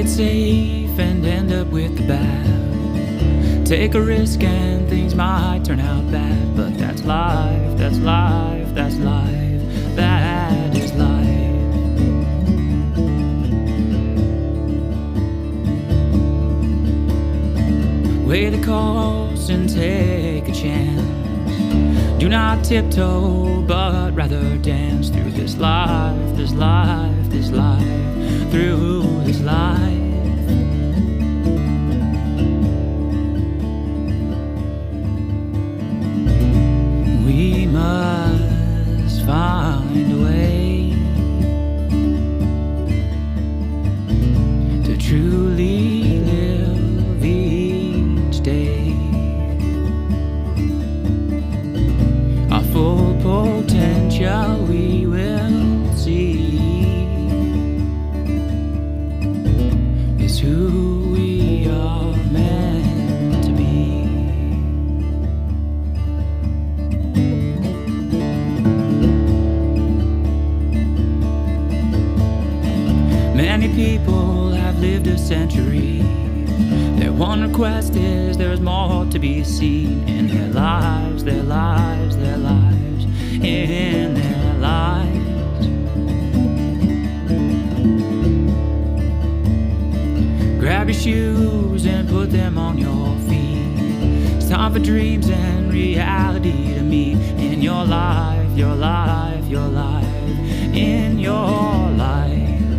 it safe and end up with the bad. Take a risk and things might turn out bad, but that's life, that's life, that's life, that is life. Weigh the cost and take a chance. Do not tiptoe, but rather dance through this life, this life, this life, through this life. We must find a way to truly live each day. Our full potential we will see is who we are meant to be. Many people have lived a century. Their one request is there's more to be seen in their lives, their lives, their lives, in their lives. Grab your shoes and put them on your feet. It's time for dreams and reality to meet in your life, your life, your life, in your life.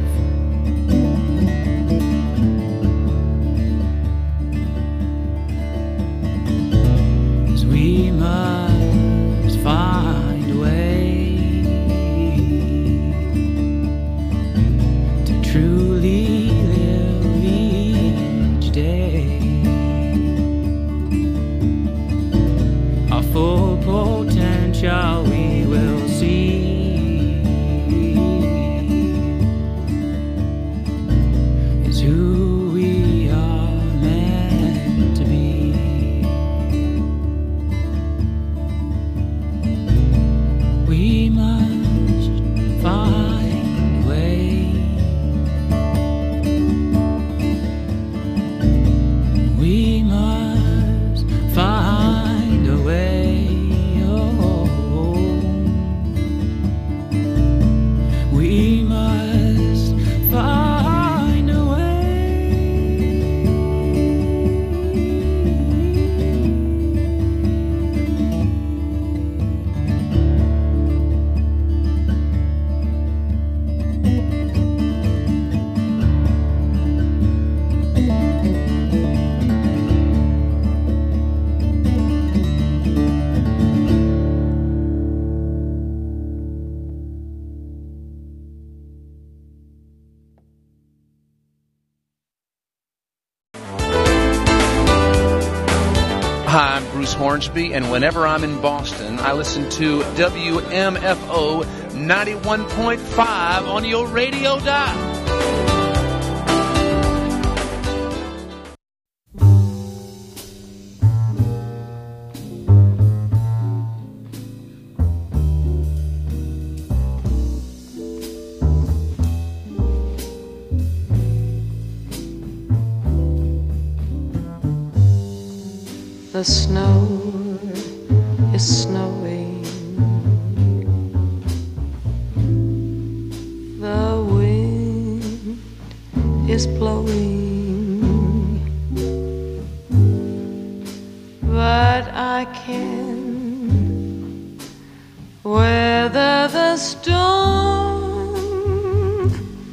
We must find a way to truly live each day. Our full potential we will see is who we are meant to be. We must find a way. We must find a way. Oh, we must find a way. Hi, I'm Bruce Hornsby, and whenever I'm in Boston, I listen to WMFO 91.5 on your radio dial. The snow is snowing, the wind is blowing, but I can weather the storm.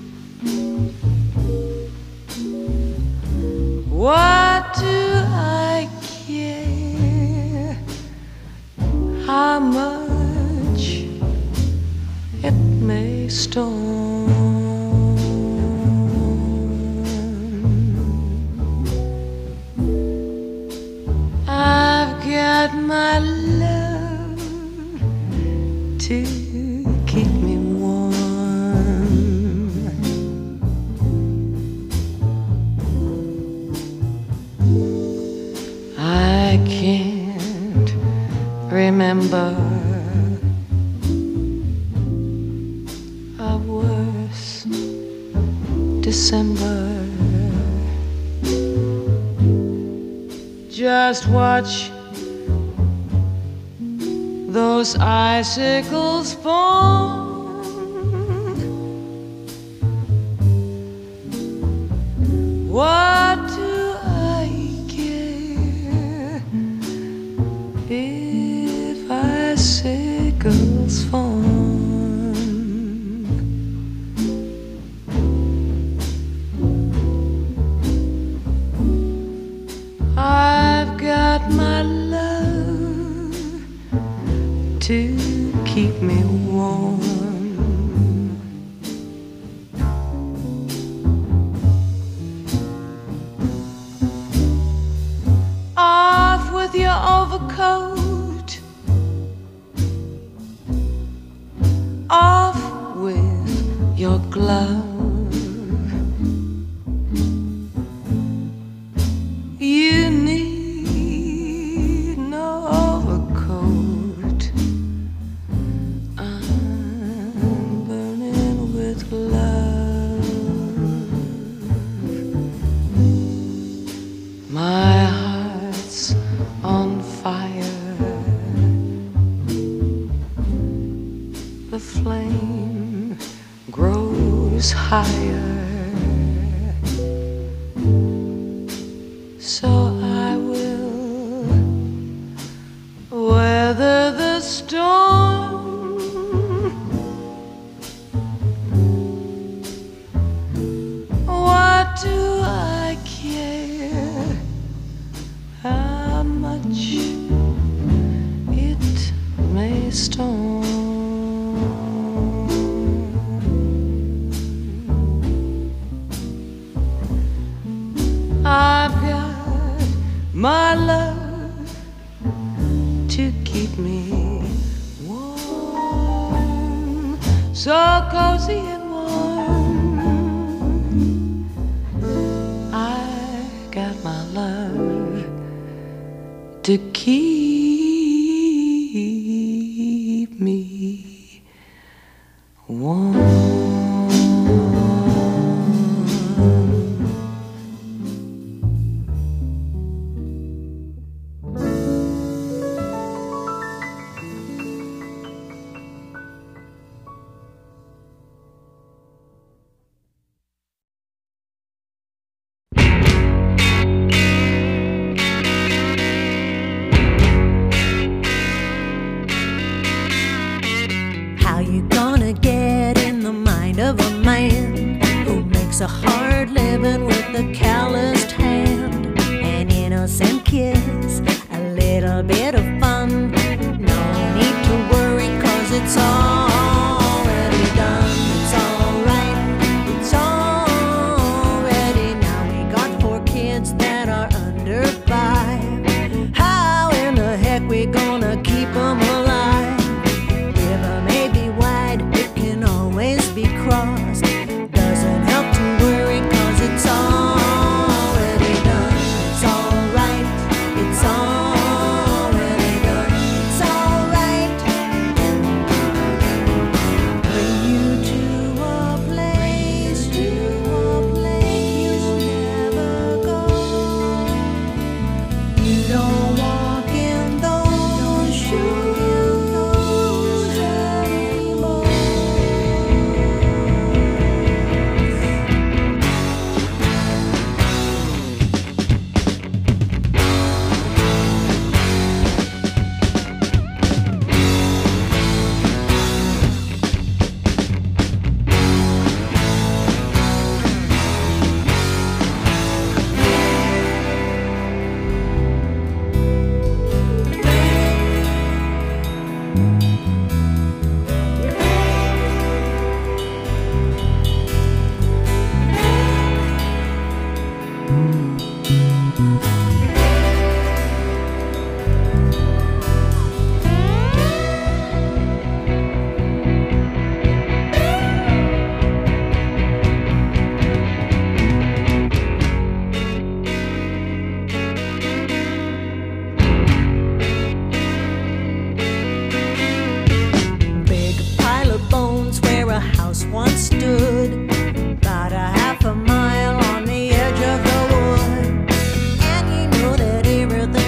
What do I care how much it may storm? I've got my love to keep me warm. I can't remember a worse December. just watch those icicles fall. What do I care if icicles fall? I've got my love to keep me warm. Off with your overcoat, off with your glove. You need no overcoat. I'm burning with love. My heart's on fire. The flame grows higher. So I will weather the storm. What do I care how much it may storm? I've got my love to keep me warm, so cozy and warm. I got my love to keep me warm. How you gonna get in the mind of a man who makes a hard living with a calloused hand? An innocent kiss, a little bit of fun. No need to worry, 'cause it's already done. It's alright, it's already now. We got 4 kids that are under 5. How in the heck we gonna keep them alive? River may be wide, it can always be crossed. Doesn't help to worry, 'cause it's already done. It's alright, it's already done. It's alright. Bring you to a place you never go. You don't walk in those shoes anymore. Big pile of bones where a house once stood, about a half a mile on the edge of the wood. And you know that everything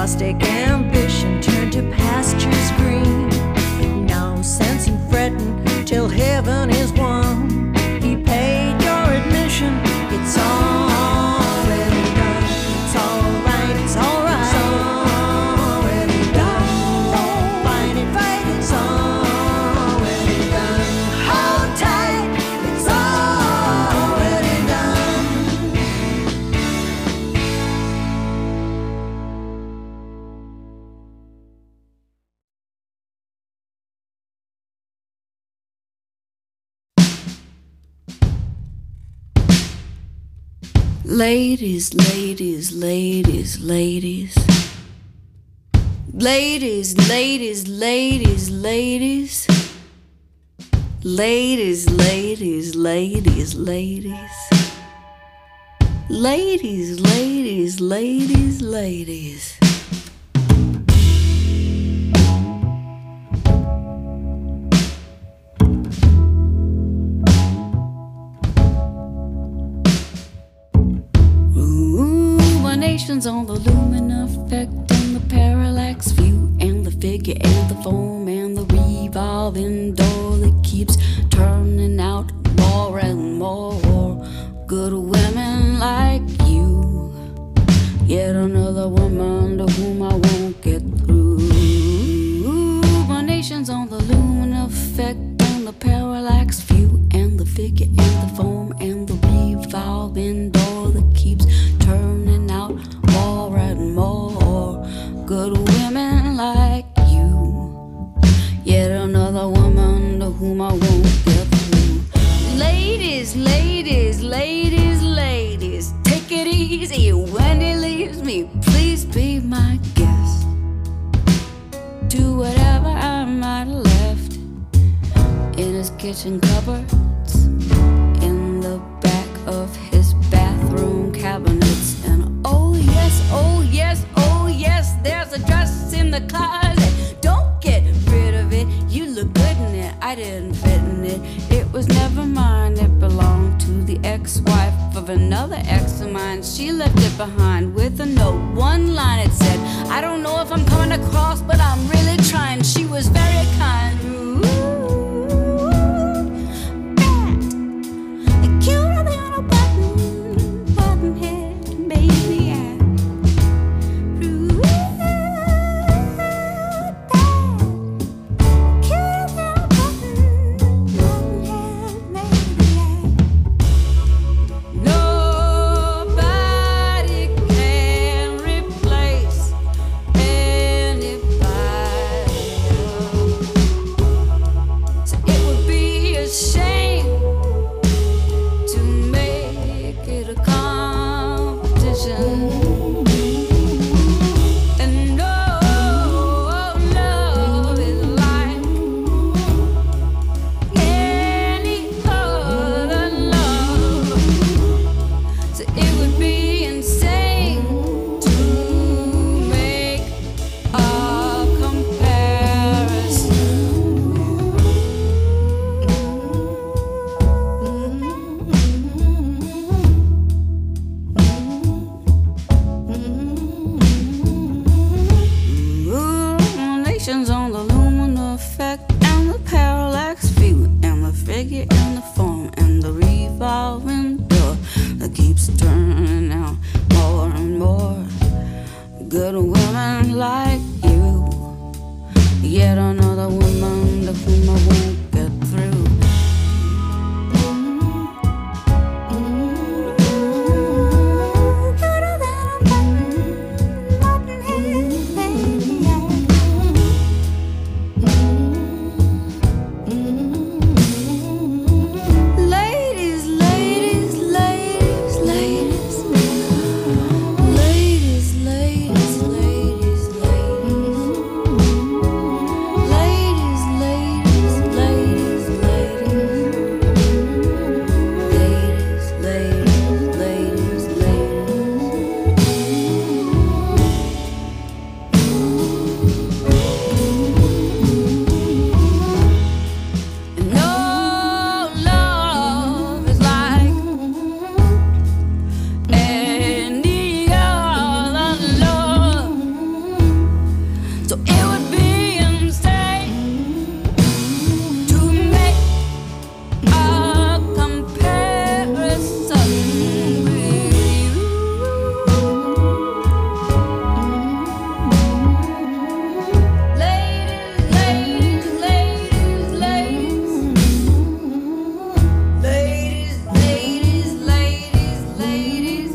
plastic ambition turned to pastures green. No sense in fretting till heaven is won. He paid your admission, it's already done. It's alright, it's alright, it's already done. Don't fight it, it's already done. Hold tight, it's already done. Ladies, ladies, ladies, ladies. Ladies, ladies, ladies, ladies. Ladies, ladies, ladies, ladies. Ladies, ladies, ladies, ladies. On the lumen effect and the parallax view and the figure and the foam and the revolving door that keeps turning out more and more good women like you. Yet another woman to whom I won't get through. My nation's on the lumen effect and the parallax view and the figure and the foam and the revolving door that keeps turning out more and more good women like you. Yet another woman to whom I won't get through. Ladies, ladies, ladies, ladies, take it easy when he leaves me. Please be my guest. Do whatever I might have left in his kitchen cupboards, in the back of his bathroom cabinets. And oh yes, oh yes, oh yes, there's a dress in the closet. Don't get rid of it, you look good in it. I didn't fit in it, it was never mine. It belonged to the ex-wife of another ex of mine. She left it behind with a note, one line. It said, I don't know if I'm coming across, but I'm really trying. She was very kind. So it would be insane to make a comparison with you. Ladies, ladies, ladies, ladies. Ladies, ladies, ladies, ladies.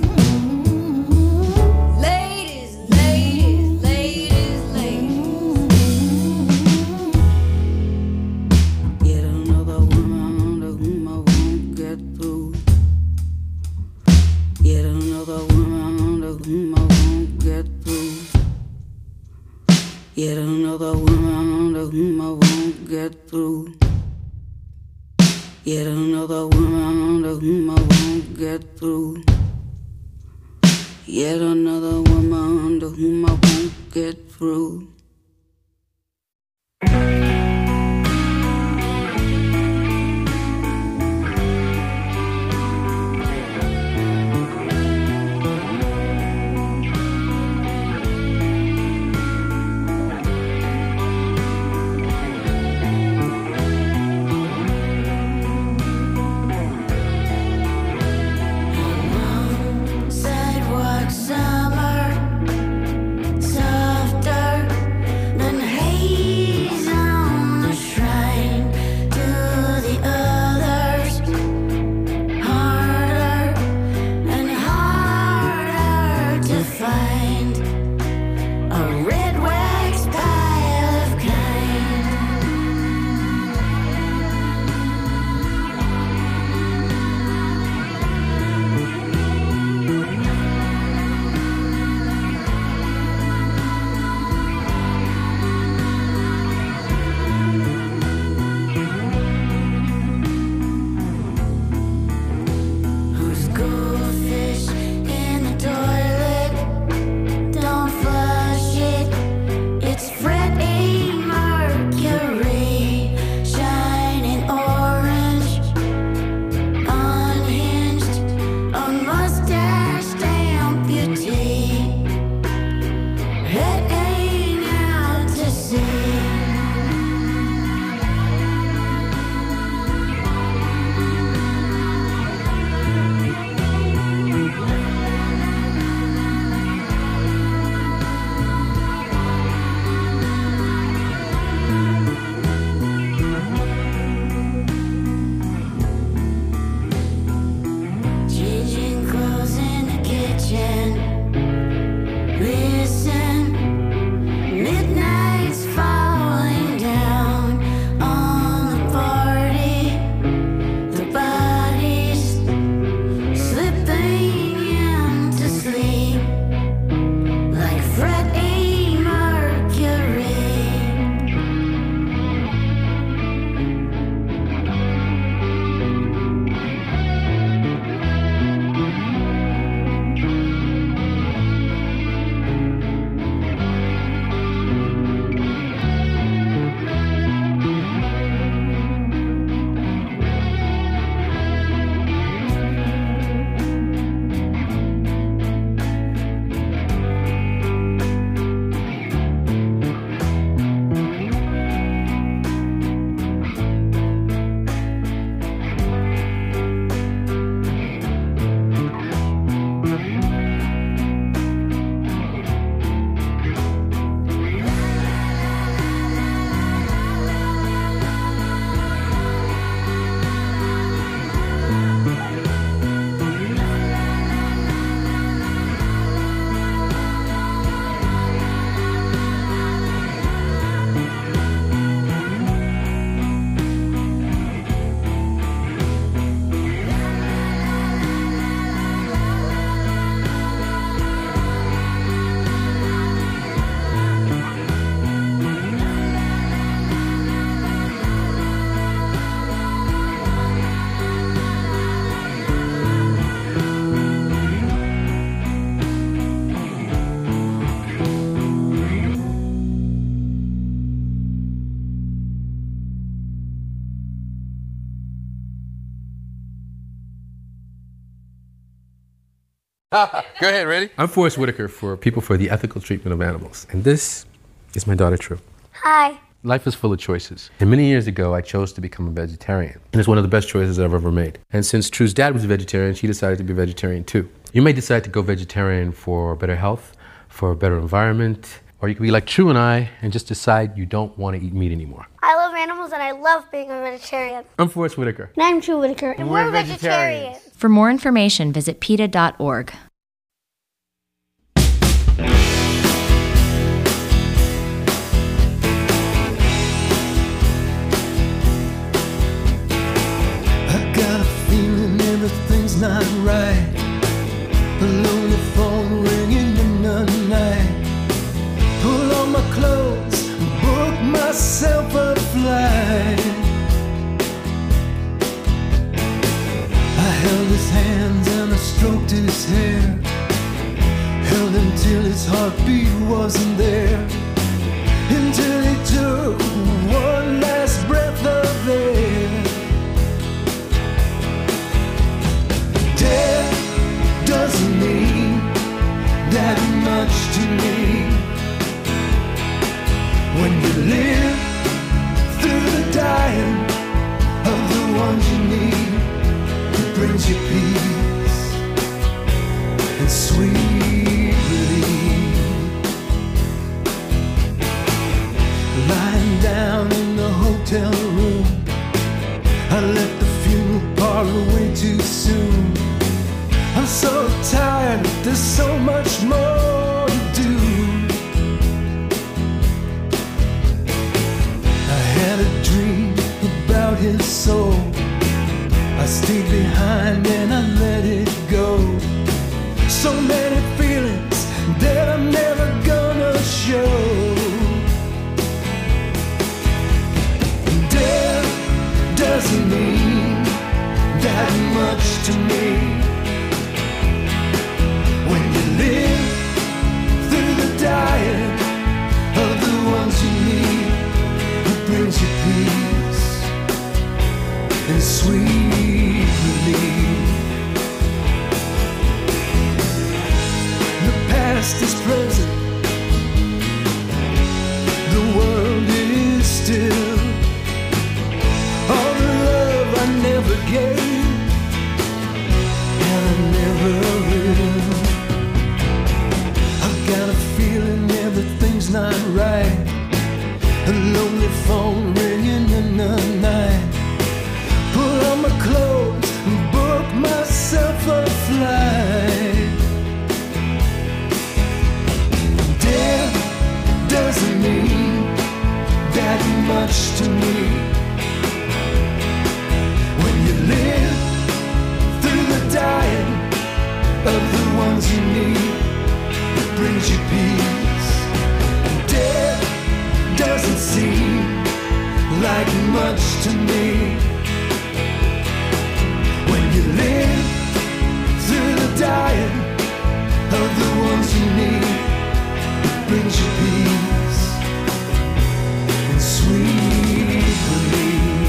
Ladies, ladies, ladies, ladies. Yet another woman to whom I won't get through. Yet another woman to whom I won't get through. Yet another woman to whom I won't get through. Yet another woman to whom I won't get through. Yet another woman to whom I won't get through. Sidewalk summer, softer than haze on the shrine to the others. Harder and harder to find a red wax pile of kind. Who's goldfish in the toilet? Don't flush it. It's Freddie Mercury, shining orange, unhinged, a mustached amputee, heading out to sea. Changing clothes in the kitchen. Listen, midnight's falling down on the party. The bodies slipping into sleep like Freddie Mercury. Go ahead, ready? I'm Forrest Whitaker for People for the Ethical Treatment of Animals. And this Is my daughter True? Hi. Life is full of choices. And many years ago, I chose to become a vegetarian. And it's one of the best choices I've ever made. And since True's dad was a vegetarian, she decided to be a vegetarian too. You may decide to go vegetarian for better health, for a better environment, or you could be like True and I and just decide you don't want to eat meat anymore. I love animals and I love being a vegetarian. I'm Forrest Whitaker. And I'm True Whitaker. And we're vegetarians. For more information, visit PETA.org. Everything's not right. A lonely phone ringing in the night. Pull on my clothes, book myself a flight. I held his hands and I stroked his hair. Held him till his heartbeat wasn't there. Until he took one last breath of air. Death doesn't mean that much to me. When you live through the dying of the ones you need, it brings you peace and sweet relief. Lying down in the hotel room, I left the funeral parlor way too soon. I'm so tired, there's so much more to do. I had a dream about his soul. I stayed behind and I let it go. So many feelings that I'm never gonna show. Death doesn't mean that much to me. When you live through the dying of the ones you need, it brings you peace and sweet relief. The past is present, the world is still. All the love I never gave, and I never will. I've got a feeling everything's not right. A lonely phone ringing in the night. Pull on my clothes and book myself a flight. Death doesn't mean that much to me. When you live through the dying of the ones you need, it brings you peace. And death doesn't seem like much to me. When you live through the dying of the ones you need, it brings you peace and sweet relief.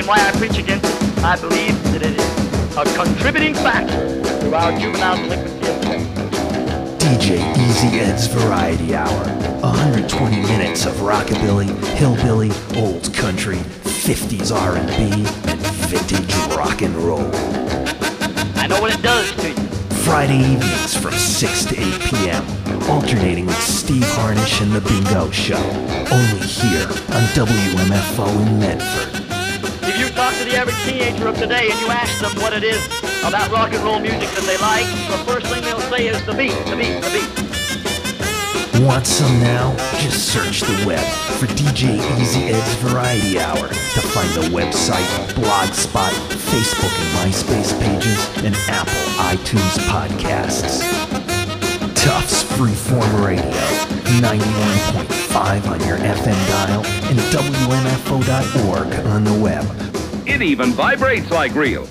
reason why I preach against it. I believe that it is a contributing factor to our juvenile delinquency epidemic. DJ Easy Ed's Variety Hour. 120 minutes of rockabilly, hillbilly, old country, 50s R&B, and vintage rock and roll. I know what it does to you. Friday evenings from 6 to 8 p.m. Alternating with Steve Harnish and The Bingo Show. Only here on WMFO in Medford. If you talk to the average teenager of today and you ask them what it is about rock and roll music that they like, the first thing they'll say is the beat, the beat, the beat. Want some now? Just search the web for DJ Easy Ed's Variety Hour to find the website, Blogspot, Facebook and MySpace pages, and Apple iTunes podcasts. Tufts Freeform Radio, 91.5 on your FM dial and WMFO.org on the web. It even vibrates like real.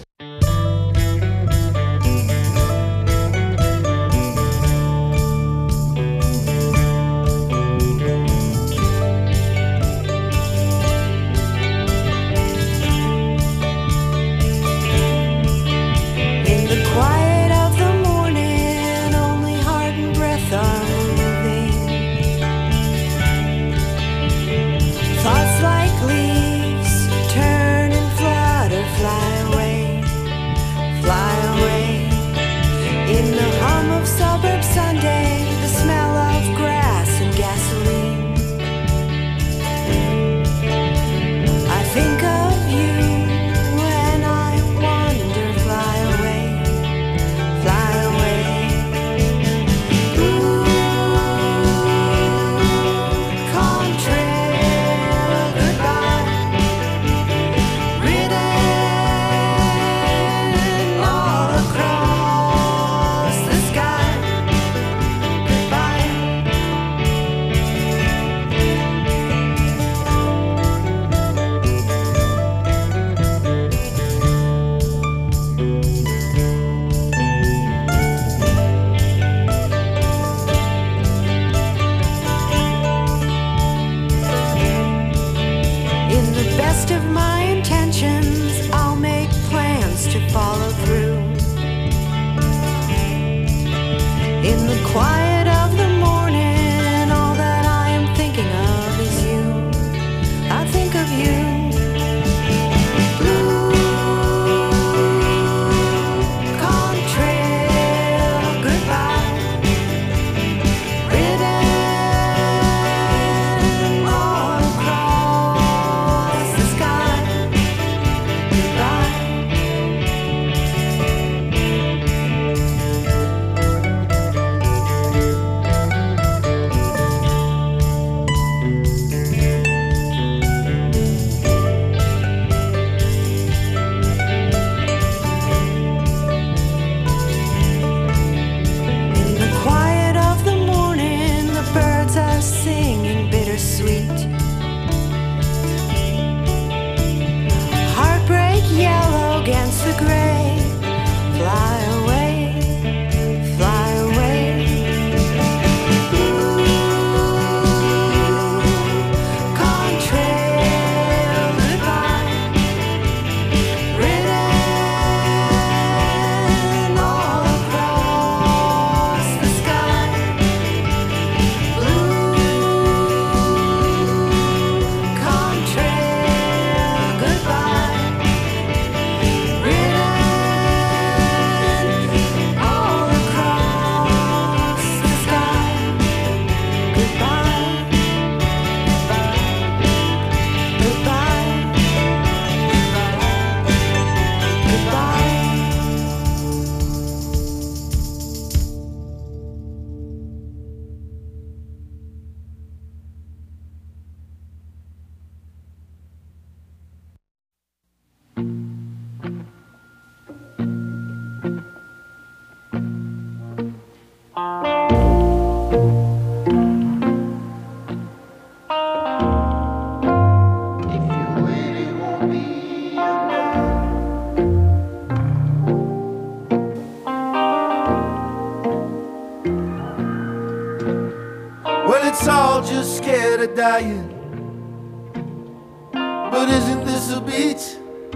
It's all just scared of dying. But isn't this a beat?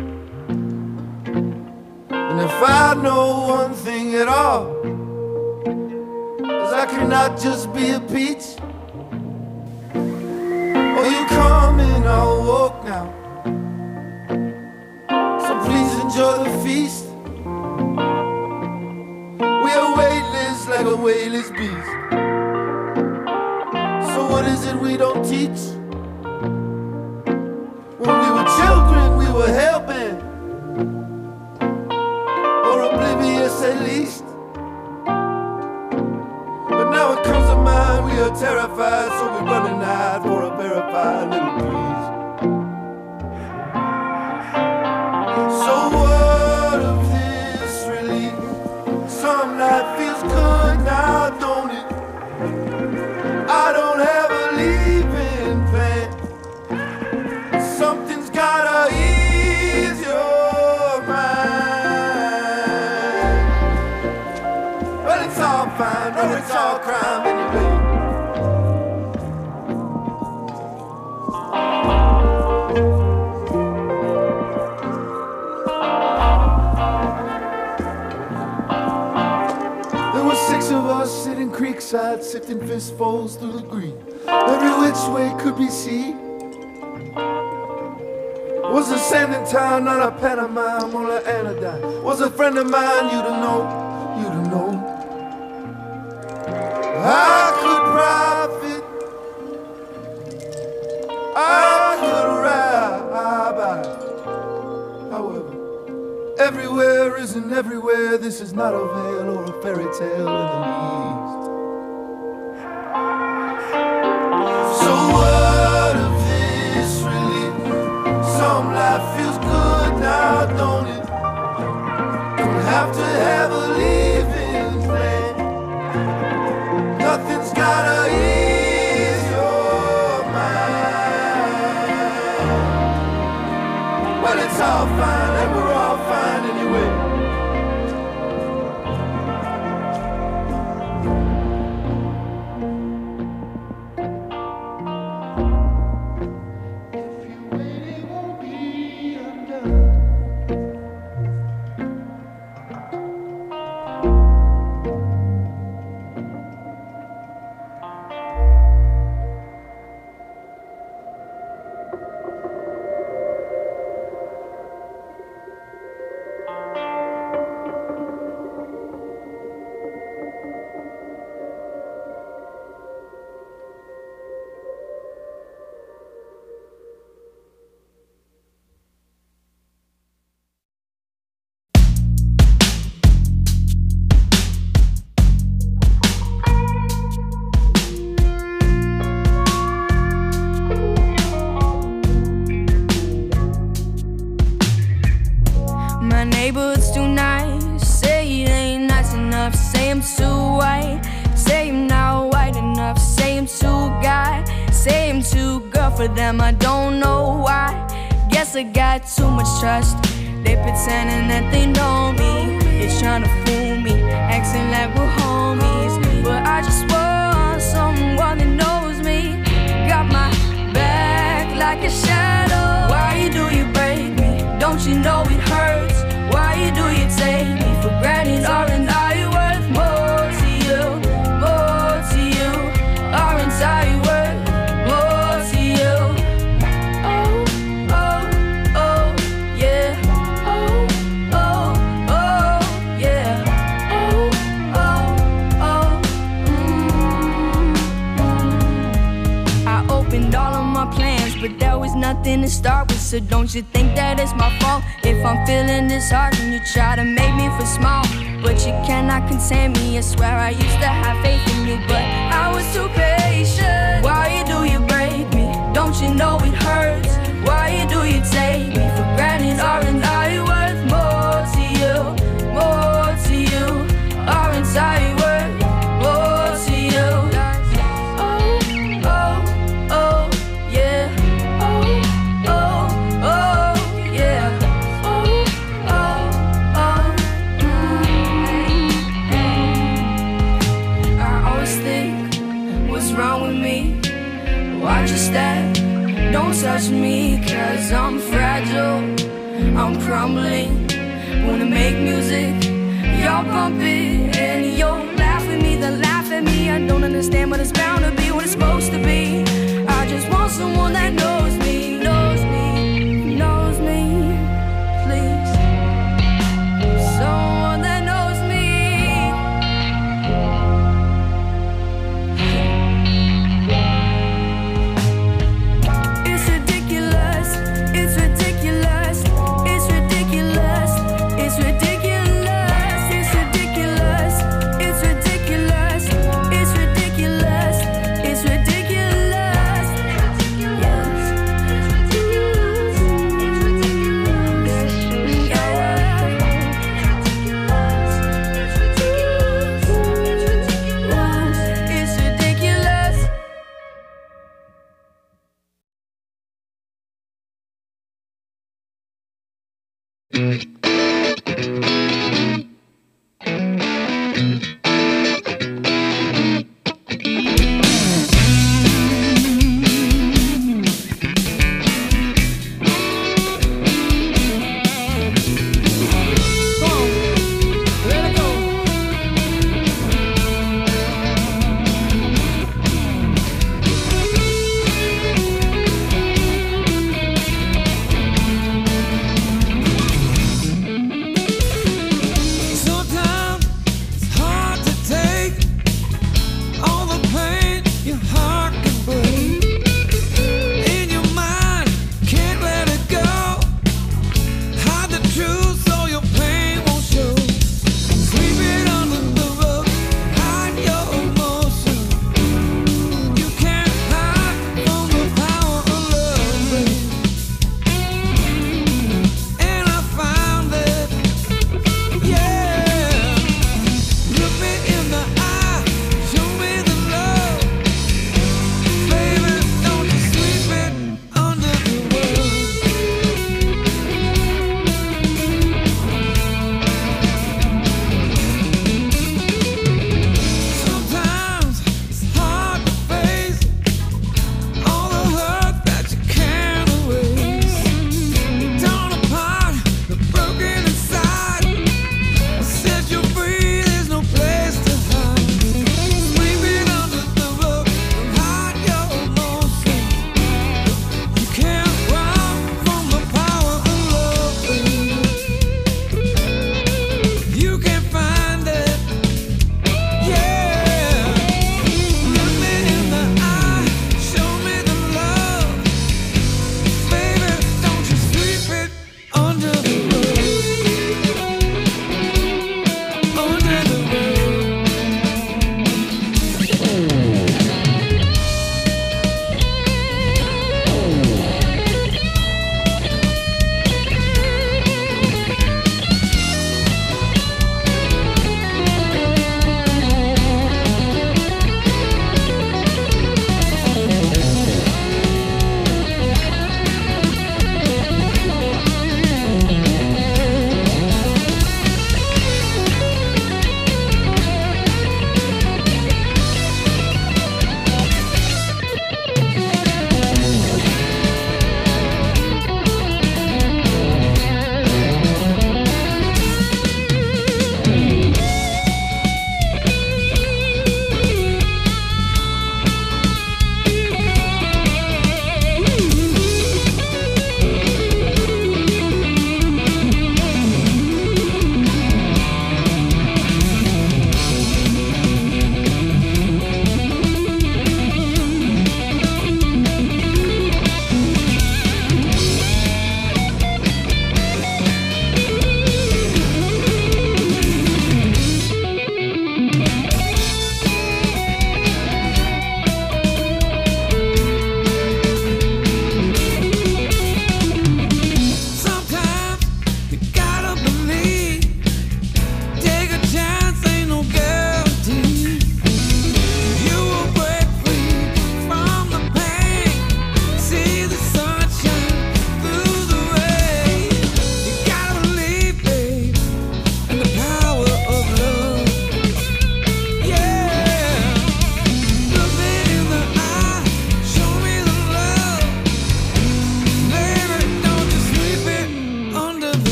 And if I know one thing at all, is I cannot just be a peach. Oh, you come and I'll walk now. So please enjoy the feast. We are weightless like a weightless beast. So what is it we don't teach? When we were children, we were hell-bent, or oblivious at least. But now it comes to mind, we are terrified, so we're running out for a verified little breeze. So what of this relief? Some life feels good now, don't it? I don't have a leaving plan. Something's gotta ease your mind. Well, it's all fine, or it's all crime anyway. There were 6 of us sitting creekside, sifting fistfuls through the green. Every which way could be seen. Was a sanding town, not a pantomime or an anodyne. Was a friend of mine, you to know, you to know. I could profit, I could ride. However, everywhere isn't everywhere. This is not a veil or a fairy tale in the least. So what of this relief? Some life feels good now, don't it? Don't have to have a leaving plan. Nothing's gotta ease your mind. Well, it's all fine and we're all fine anyway. My neighborhood's too nice. Say it ain't nice enough. Say I'm too white. Say I'm not white enough. Say I'm too guy. Say I'm too girl for them. I don't know why. Guess I got too much trust. They pretending that they know me. They're trying to fool me, acting like we're homies. But I just want someone that knows me. Got my back like a shadow. Why do you break me? Don't you know it hurts? Why do you take me for granted? Aren't I worth more to you? More to you? Aren't I worth more to you? Oh, oh, oh, yeah. Oh, oh, oh, yeah. Oh, oh, oh, I opened all of my plans, but there was nothing to start with. So don't you think that it's my fault if I'm feeling disheartened? You try to make me feel small, but you cannot contain me. I swear I used to have faith in you, but I was too patient. Why do you break me? Don't you know it hurts? Why do you take me for granted? Aren't I worth more to you? More to you? Aren't I worth more to you? Oh, oh, oh, yeah. Oh, oh, oh, yeah. Oh, oh, oh, I always think, what's wrong with me? Watch your step, don't touch me, 'cause I'm fragile, I'm crumbling. Wanna make music, y'all bump it, and you'll laugh at me, then laugh at me. I don't understand, but it's bound to be what it's supposed to be. I just want someone that knows me.